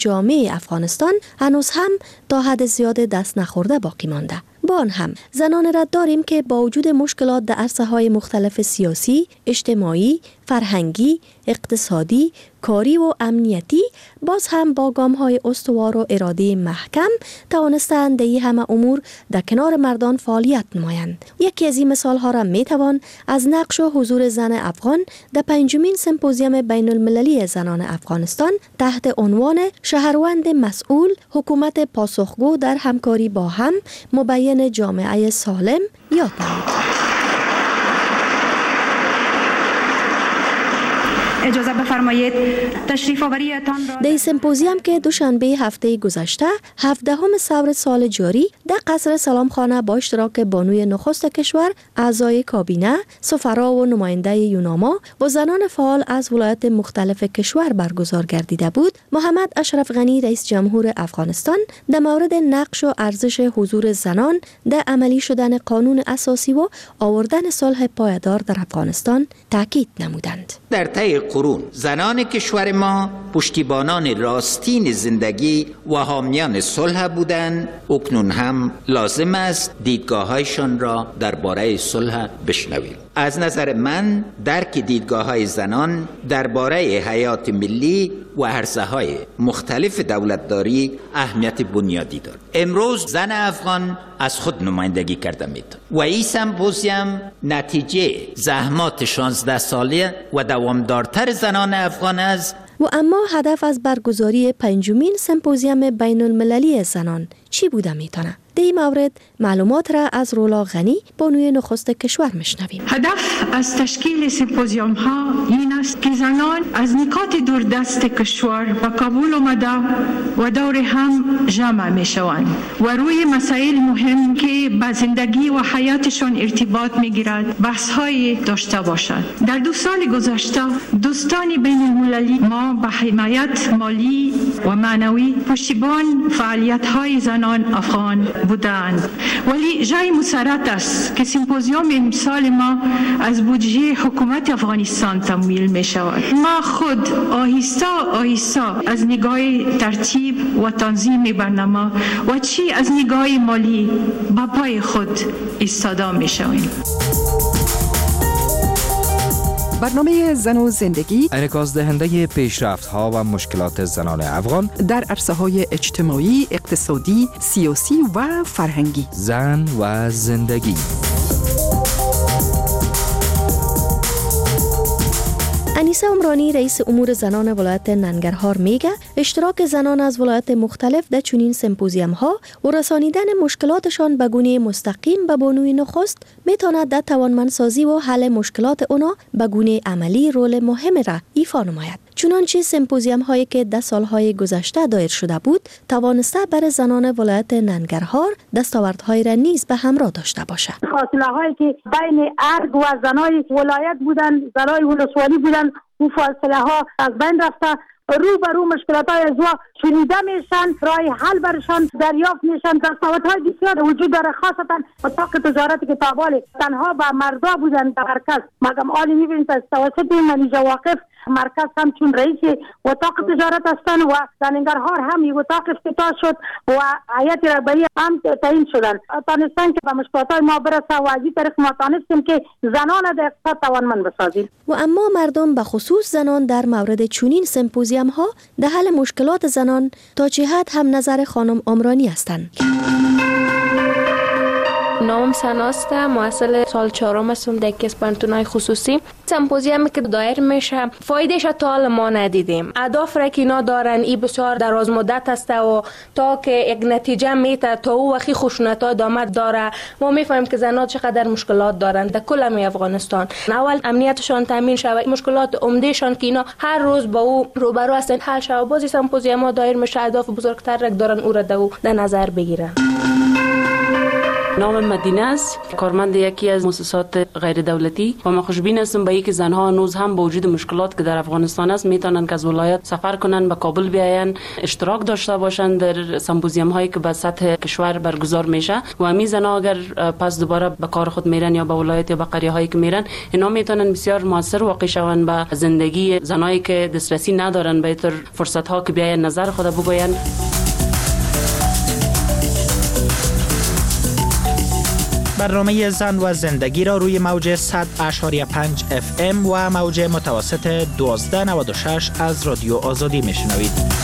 جامعه افغانستان هنوز هم تا حد زیاد دست نخورده باقی مانده. با آن هم زنان را داریم که با وجود مشکلات در عرصه‌های مختلف سیاسی، اجتماعی، فرهنگی، اقتصادی، کاری و امنیتی باز هم با گام‌های استوار و اراده محکم توانستند در این همه امور در کنار مردان فعالیت نمایند. یکی از این مثال‌ها را می‌توان از نقش و حضور زن افغان در 5مین سمپوزیوم بین‌المللی زنان افغانستان تحت عنوان شهروند مسئول، حکومت پاسخگو در همکاری با هم، مبین جامعه سالم یاد نمود. اجازه بفرمایید تشریف آوریتان را در سمپوزیوم که دوشنبه هفته گذشته 17 ثور سال جاری در قصر سلامخانه با اشتراک بانوی نخست کشور، اعضای کابینه، سفرا و نماینده یوناما و زنان فعال از ولایات مختلف کشور برگزار گردیده بود، محمد اشرف غنی رئیس جمهور افغانستان در مورد نقش و ارزش حضور زنان در عملی شدن قانون اساسی و آوردن صلح پایدار در افغانستان تاکید نمودند. در طی قرون زنان کشور ما پشتیبانان راستین زندگی و حامیان صلح بودند. اکنون هم لازم است دیدگاه‌هایشان را درباره صلح بشنویم. از نظر من درک دیدگاه‌های زنان درباره حیات ملی و عرصه‌های مختلف دولتداری اهمیت بنیادی دارد. امروز زن افغان از خود نمایندگی کرده می‌تواند و این سمپوزیوم نتیجه زحمات 16 ساله و دوامدارتر زنان افغان است. و اما هدف از برگزاری 5مین سمپوزیوم بین‌المللی زنان چی بوده میتونه؟ در این مورد معلومات را از رولا غنی بانوی نخست کشور میشنویم. هدف از تشکیل سمپوزیوم ها این است که زنان از نقاط دوردست کشور به کابل آمده و دور هم جمع میشوند و روی مسائل مهم که به زندگی و حیاتشان ارتباط میگیرد بحث های داشته باشند. در 2 سال گذشته دوستان بین المللی ما به حمایت مالی و معنوی پشتیبان فعالیت های زنان افغان بودند، ولی جای مسرت است که سمپوزیوم امسال ما از بودجه حکومت افغانستان تمویل می شود. ما خود آهسته از نگاه ترتیب و تنظیم برنامه و چی از نگاه مالی با پای خود ایستاده می شویم. برنامه زن و زندگی انعکاس دهنده پیشرفت‌ها و مشکلات زنان افغان در عرصه‌های اجتماعی، اقتصادی، سیاسی و فرهنگی. زن و زندگی. انیسه عمرانی رئیس امور زنان ولایت ننگرهار میگه اشتراک زنان از ولایت مختلف در چنین سمپوزیوم ها و رسانیدن مشکلاتشان به گونه مستقیم به بانوی نخست میتواند در توانمندسازی و حل مشکلات اونا به گونه عملی رول مهم را ایفا نماید. چنانچه سمپوزیوم هایی که در سالهای گذشته دایر شده بود توانسته برای زنان ولایت ننگرهار دستاوردهای را نیز به همراه داشته باشد. فاصله هایی که بین ارگ و زنای ولایت بودن، زنای ولسوالی بودن، او فاصله ها از بین رفته. رو به رو مشکلات های از شنیده میشن، رای حل برشان دریافت میشن. دستاوردهای بسیار وجود داره، خاصتا اتاق تجارتی که تابال تنها به مردا بودن در مرکز. مگم آلی میبینید از توسط منیجه واقف مرکز هم چون رئیس اتاق تجارت هستن و در ننگرهار هم یک اتاق افتتاح شد و هیئت رهبری هم تعیین شدن. تانستن که به مشکلات های ما برسه و از این طریق ما تانستیم که زنان در اقتصاد توانمند بسازیم. و اما مردم به خصوص زنان در مورد چنین سمپوزیوم ها در حل مشکلات زنان تا چه حد هم نظر خانم عمرانی هستند. نام سناست، محصل سال 4 هستم در یکی از پانتونای خصوصی. سمپوزیومی که دایر میشه فایدهش تا حال ما ندیدیم. اهداف را که اینا دارن این بسیار دراز مدت است و تا که یک نتیجه میته تا او وقتی خشونت‌ها ادامه داره ما میفهمیم که زنان چقدر مشکلات دارن در کل افغانستان. اول امنیتشان تامین شود، مشکلات عمدهشان که اینا هر روز با او روبرو هستن حل شود. بازی سمپوزیوم دایر میشه اهداف بزرگتر را دارن او را در نظر بگیرن. نام مدینه است، کارمند یکی از مؤسسات غیر دولتی و من خوشبین هستم به اینکه زنها هنوز هم با وجود مشکلات که در افغانستان است میتونن که از ولایت سفر کنن، به کابل بیاین، اشتراک داشته باشن در سمپوزیوم هایی که به سطح کشور برگزار میشه و همین زنها اگر پس دوباره به کار خود میرن یا به ولایت یا به قریه هایی که میرن، اینا میتونن بسیار موثر واقع شون به زندگی زنایی که دسترسی ندارن به طور فرصت ها که بیاین نظر خود بگوین. برنامه زن و زندگی را روی موج 100.5 FM و موج متوسط 1296 از رادیو آزادی میشنوید.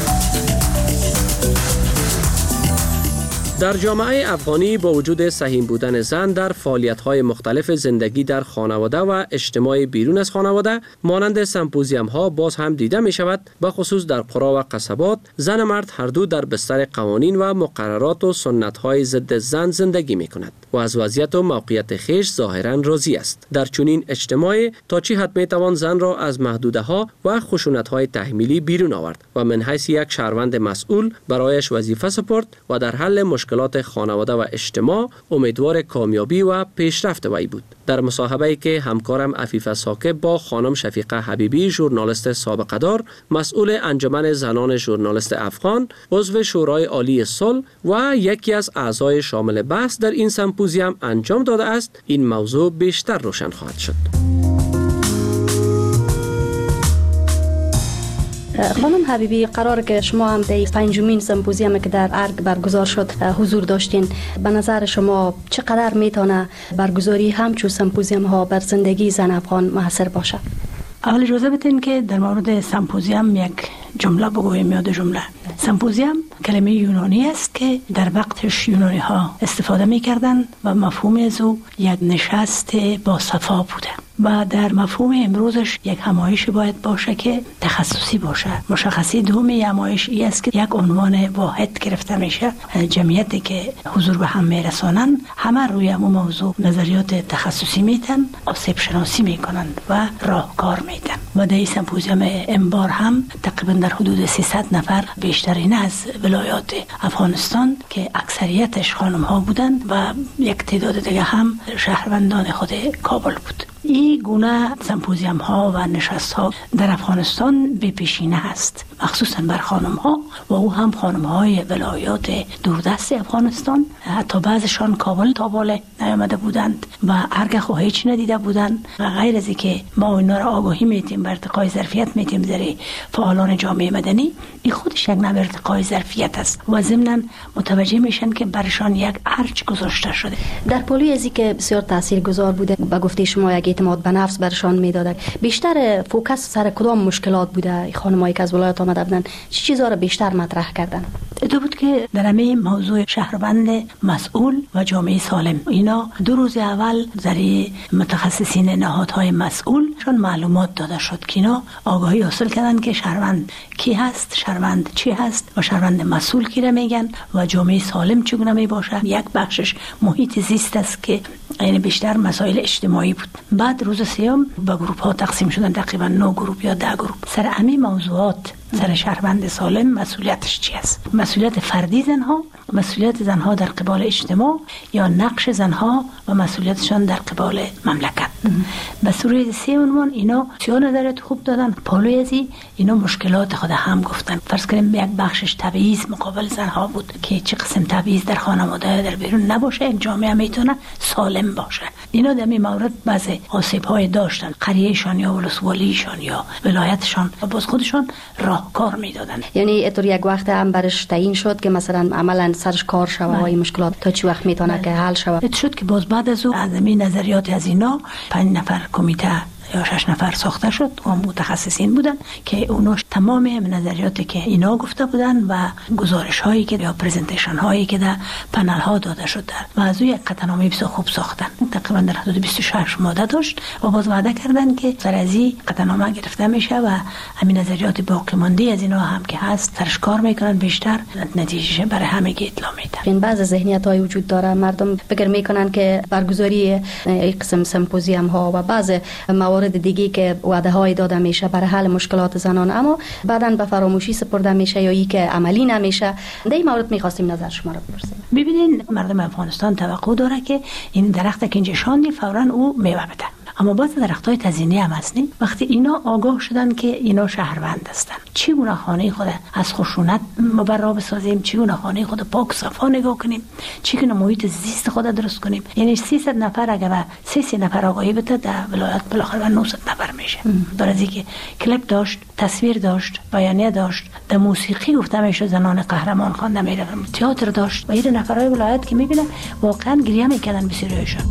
در جامعه افغانی با وجود سهیم بودن زن در فعالیت‌های مختلف زندگی در خانواده و اجتماع بیرون از خانواده مانند سمپوزیوم‌ها باز هم دیده می‌شود، به خصوص در قرا و قصبات زن و مرد هر دو در بستر قوانین و مقررات و سنت‌های ضد زن زندگی می‌کند و از وضعیت و موقعیت خویش ظاهراً راضی است. در چنین اجتماعی تا چه حد می‌توان زن را از محدوده‌ها و خشونت‌های تحمیلی بیرون آورد و من حیث یک شهروند مسئول برایش وظیفه سپرد و در حل مشکلات خانواده و اجتماع امیدوار کامیابی و پیشرفت وی بود. در مصاحبه‌ای که همکارم عفیفه ساکب با خانم شفیقه حبیبی، ژورنالیست سابقه دار، مسئول انجمن زنان ژورنالیست افغان، عضو شورای عالی صلح و یکی از اعضای شامل بحث در این سمپوزیوم انجام داده است، این موضوع بیشتر روشن خواهد شد. خانم حبیبی، قرار که شما هم در پنجمین سمپوزیومی که در ارگ برگزار شد حضور داشتین، به نظر شما چقدر میتونه برگزاری همچون سمپوزیوم ها بر زندگی زن افغان موثر باشه؟ اول اجازه بدین که در مورد سمپوزیوم یک جمله بگویم یا دو جمله. سمپوزیوم کلمه یونانی است که در وقتش یونانی ها استفاده میکردن و مفهوم از او یک نشست با صفا بوده و در مفهوم امروزش یک همایش باید باشه که تخصصی باشه. مشخصی دومی همایش ای است که یک عنوان واحد گرفته میشه، جمعیتی که حضور به هم میرسانن همه روی همون موضوع نظریات تخصصی میتن، آسیب شناسی میکنن و راهکار میدن. و در این سمپوزیوم امبار هم تقریبا در حدود 300 نفر، بیشترین از ولایات افغانستان که اکثریتش خانم ها بودن و یک تعداد دیگه هم شهروندان خود کابل بود. این گونه سمپوزیوم ها و نشست ها در افغانستان به پیشینه هست، مخصوصا بر خانم ها و او هم خانم های ولایات دوردست افغانستان. حتی بعضشان کابل تا بالا نیامده بودند و ارگ خو هیچ ندیده بودند و غیر از اینکه ما اینا را آگاهی میتیم، بر ارتقای ظرفیت میتیم در فعالان جامعه مدنی، این خودش یک نوع ارتقای ظرفیت است و ضمن متوجه میشن که برشان یک ارج گذاشته شده. در پلوی از اینکه بسیار تاثیرگذار بوده، با گفته شما یک اعتماد به نفس برشان میداده، بیشتر فوکس سر کدام مشکلات بوده؟ خانمایی که از ولایت آمده بودن چه چیزا را بیشتر مطرح کردن؟ دو بود که در همه موضوع شهروند مسئول و جامعه سالم، اینا 2 روز اول در متخصصین نهادهای مسئول چون معلومات داده شد که اینا آگاهی حاصل کردن که شهروند کی هست، شهروند چی هست و شهروند مسئول کی را میگن و جامعه سالم چگونه می باشه. یک بخشش محیط زیست است که این بیشتر مسائل اجتماعی بود. بعد روز سوم به گروپ ها تقسیم شدن، تقریبا 9 گروپ یا 10 گروپ. سر همین موضوعات، سر شهروند سالم مسئولیتش چی است؟ مسئولیت فردی زنها، مسئولیت زنها در قبال اجتماع یا نقش زنها و مسئولیتشان در قبال مملکت. به صورت 3 عنوان اینا چه نظرت خوب دادن. پالوی ازی اینا مشکلات خود هم گفتن. فرض کنیم یک بخشش تبعیض مقابل زنها بود که چه قسم تبعیض در خانواده در بیرون نباشه، یک جامعه میتونه سالم باشه. اینا در این مورد بعضی آسیب‌های داشتن، قریه‌شان یا ولسوالیشان یا ولایتشان و باز خودشان راهکار میدادن. یعنی اینطور یک وقت هم برش تعیین شد که مثلا عملاً سرش کار شوه و این مشکلات تا چه وقت میتونه که حل شوه. شد که باز بعد از او از این نظریات از اینا 5 نفر کمیته یا 6 نفر ساخته شد و متخصصین بودن که اوناش تمام نظریاتی که اینا گفته بودن و گزارش هایی که یا پرزنتیشن هایی که در پنل ها داده شده و از یک قطعنامه بسیار خوب ساختن. تقریبا در حدود 26 ماده داشت و باز وعده کردن که سر از این قطعنامه گرفته میشه و همین نظریات باقی مانده از اینا هم که هست سرش کار میکنن، بیشتر نتیجه برای همگی اطلاع میدن. این بعض ذهنیت های وجود داره، مردم فکر میکنن که برگزاری یک قسم سمپوزیوم ها و بعض موارد موارد دیگه که وعده های داده میشه برای حل مشکلات زنان، اما بعداً به فراموشی سپرده میشه یا ای که عملی نمیشه. در این مورد میخواستیم نظر شما را بپرسیم. ببینین مردم افغانستان توقع داره که این درخت که اینجا شاندی فوراً او میوه بده، اما بعض درخت‌های تزیینی هم هستن. وقتی اینا آگاه شدن که اینا شهروند هستن، چگونه خانه خود از خشونت مبرا بسازیم، چگونه خانه خود پاک صفا نگاه کنیم، چگونه محیط زیست خود درست کنیم. یعنی 300 نفر اگه با 300 نفر آگاهی بده در ولایت بالاخره 900 نفر میشه. برای که کلیپ داشت، تصویر داشت، بیانیه داشت، در موسیقی گفته میشه زنان قهرمان خوانده میره، تئاتر داشت و این نفرای ولایت که میبینن واقعا گریه میکنن بسیارشون.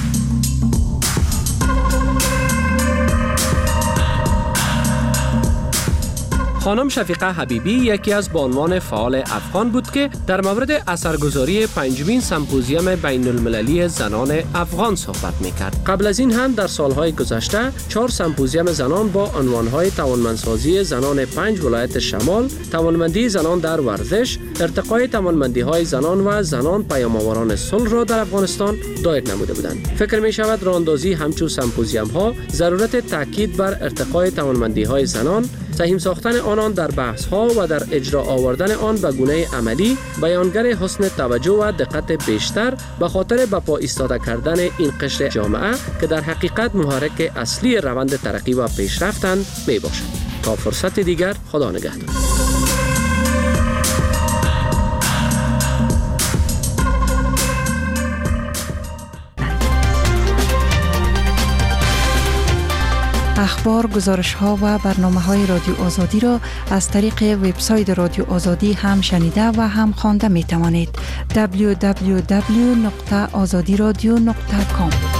خانم شفیقه حبیبی یکی از بانوان فعال افغان بود که در مورد اثرگذاری 5مین سمپوزیوم بین المللی زنان افغان صحبت میکرد. قبل از این هم در سالهای گذشته 4 سمپوزیوم زنان با عنوانهای توانمندسازی زنان 5 ولایت شمال، توانمندی زنان در ورزش، ارتقای توانمندی‌های زنان و زنان پیام‌آوران صلح را در افغانستان دایر نموده بودند. فکر می شود راه‌اندازی همچون سمپوزیوم‌ها ضرورت تاکید بر ارتقای توانمندی‌های زنان، سهیم ساختن آنان در بحث‌ها و در اجرا آوردن آن به گونه عملی بیانگر حسن توجه و دقت بیشتر به خاطر به پا ایستاده کردن این قشر جامعه که در حقیقت محرک اصلی روند ترقی و پیشرفتند می باشد. تا فرصت دیگر، خدا نگهدار. اخبار، گزارش‌ها و برنامه‌های رادیو آزادی را از طریق وبسایت رادیو آزادی هم شنیده و هم خوانده می‌توانید. www.azadiradio.com